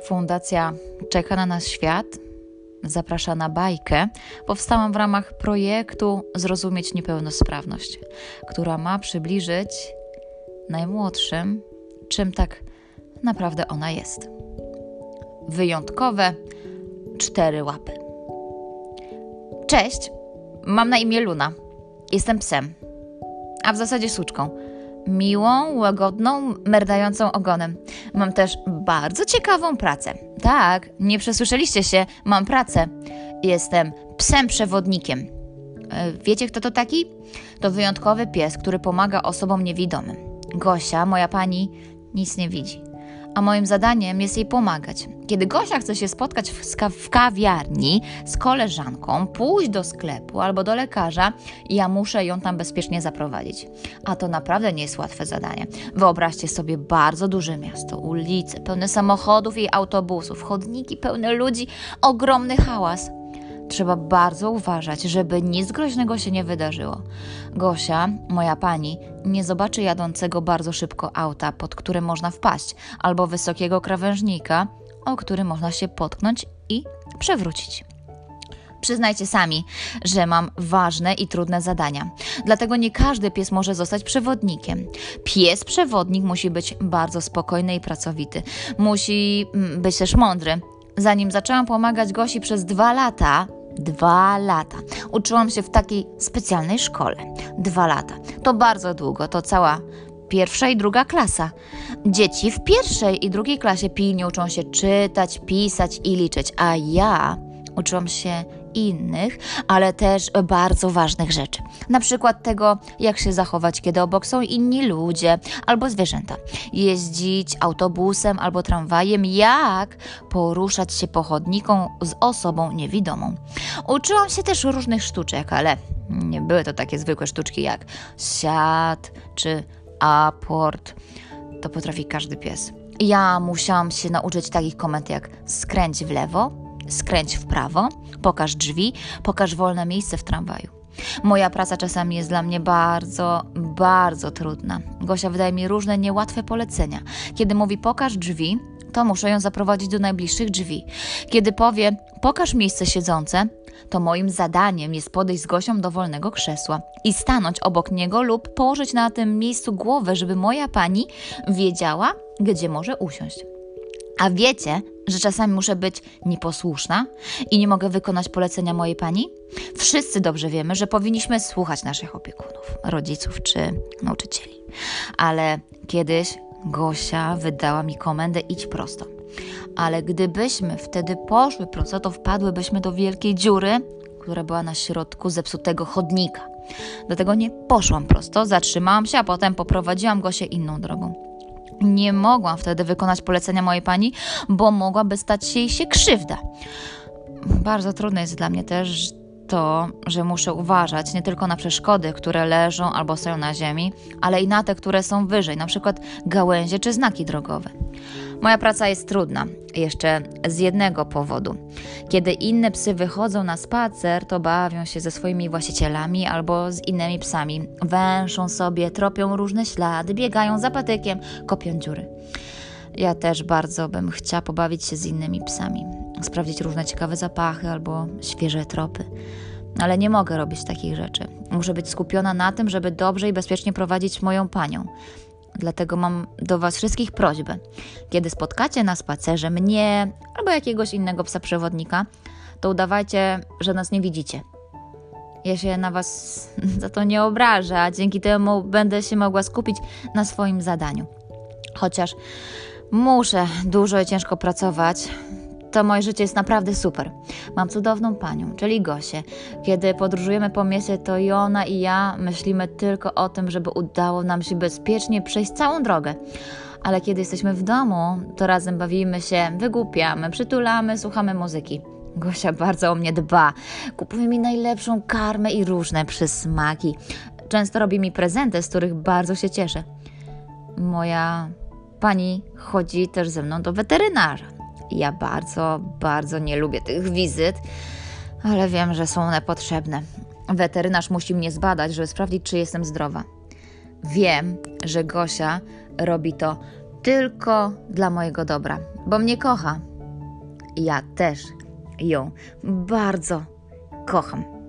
Fundacja Czeka na nas świat zaprasza na bajkę powstałą w ramach projektu Zrozumieć niepełnosprawność, która ma przybliżyć najmłodszym, czym tak naprawdę ona jest. Wyjątkowe 4 łapy. Cześć, mam na imię Luna. Jestem psem, a w zasadzie suczką. Miłą, łagodną, merdającą ogonem. Mam też bardzo ciekawą pracę. Tak, nie przesłyszeliście się, mam pracę. Jestem psem przewodnikiem. Wiecie, kto to taki? To wyjątkowy pies, który pomaga osobom niewidomym. Gosia, moja pani, nic nie widzi. A moim zadaniem jest jej pomagać. Kiedy Gosia chce się spotkać w kawiarni z koleżanką, pójść do sklepu albo do lekarza, ja muszę ją tam bezpiecznie zaprowadzić. A to naprawdę nie jest łatwe zadanie. Wyobraźcie sobie bardzo duże miasto, ulice pełne samochodów i autobusów, chodniki pełne ludzi, ogromny hałas. Trzeba bardzo uważać, żeby nic groźnego się nie wydarzyło. Gosia, moja pani, nie zobaczy jadącego bardzo szybko auta, pod które można wpaść, albo wysokiego krawężnika, o który można się potknąć i przewrócić. Przyznajcie sami, że mam ważne i trudne zadania. Dlatego nie każdy pies może zostać przewodnikiem. Pies-przewodnik musi być bardzo spokojny i pracowity. Musi być też mądry. Zanim zaczęłam pomagać Gosi przez 2 lata, uczyłam się w takiej specjalnej szkole. 2 lata. To bardzo długo, to cała 1. i 2. klasa. Dzieci w 1. i 2. klasie pilnie uczą się czytać, pisać i liczyć, a ja uczyłam się innych, ale też bardzo ważnych rzeczy. Na przykład tego, jak się zachować, kiedy obok są inni ludzie albo zwierzęta. Jeździć autobusem albo tramwajem, jak poruszać się po chodniku z osobą niewidomą. Uczyłam się też różnych sztuczek, ale nie były to takie zwykłe sztuczki jak siat czy aport. To potrafi każdy pies. Ja musiałam się nauczyć takich komend jak skręć w lewo, skręć w prawo, pokaż drzwi, pokaż wolne miejsce w tramwaju. Moja praca czasami jest dla mnie bardzo, bardzo trudna. Gosia wydaje mi różne niełatwe polecenia. Kiedy mówi pokaż drzwi, to muszę ją zaprowadzić do najbliższych drzwi. Kiedy powie pokaż miejsce siedzące, to moim zadaniem jest podejść z Gosią do wolnego krzesła i stanąć obok niego lub położyć na tym miejscu głowę, żeby moja pani wiedziała, gdzie może usiąść. A wiecie, że czasami muszę być nieposłuszna i nie mogę wykonać polecenia mojej pani? Wszyscy dobrze wiemy, że powinniśmy słuchać naszych opiekunów, rodziców czy nauczycieli. Ale kiedyś Gosia wydała mi komendę idź prosto. Ale gdybyśmy wtedy poszły prosto, to wpadłybyśmy do wielkiej dziury, która była na środku zepsutego chodnika. Dlatego nie poszłam prosto, zatrzymałam się, a potem poprowadziłam Gosię inną drogą. Nie mogłam wtedy wykonać polecenia mojej pani, bo mogłaby stać się jej krzywda. Bardzo trudne jest dla mnie też to, że muszę uważać nie tylko na przeszkody, które leżą albo stoją na ziemi, ale i na te, które są wyżej, na przykład gałęzie czy znaki drogowe. Moja praca jest trudna, jeszcze z jednego powodu. Kiedy inne psy wychodzą na spacer, to bawią się ze swoimi właścicielami albo z innymi psami. Węszą sobie, tropią różne ślady, biegają za patykiem, kopią dziury. Ja też bardzo bym chciała pobawić się z innymi psami, sprawdzić różne ciekawe zapachy albo świeże tropy. Ale nie mogę robić takich rzeczy. Muszę być skupiona na tym, żeby dobrze i bezpiecznie prowadzić moją panią. Dlatego mam do Was wszystkich prośbę. Kiedy spotkacie na spacerze mnie albo jakiegoś innego psa przewodnika, to udawajcie, że nas nie widzicie. Ja się na Was za to nie obrażę, a dzięki temu będę się mogła skupić na swoim zadaniu. Chociaż muszę dużo i ciężko pracować, to moje życie jest naprawdę super. Mam cudowną panią, czyli Gosię. Kiedy podróżujemy po mieście, to i ona i ja myślimy tylko o tym, żeby udało nam się bezpiecznie przejść całą drogę. Ale kiedy jesteśmy w domu, to razem bawimy się, wygłupiamy, przytulamy, słuchamy muzyki. Gosia bardzo o mnie dba. Kupuje mi najlepszą karmę i różne przysmaki. Często robi mi prezenty, z których bardzo się cieszę. Moja pani chodzi też ze mną do weterynarza. Ja bardzo, bardzo nie lubię tych wizyt, ale wiem, że są one potrzebne. Weterynarz musi mnie zbadać, żeby sprawdzić, czy jestem zdrowa. Wiem, że Gosia robi to tylko dla mojego dobra, bo mnie kocha Ja też ją bardzo kocham.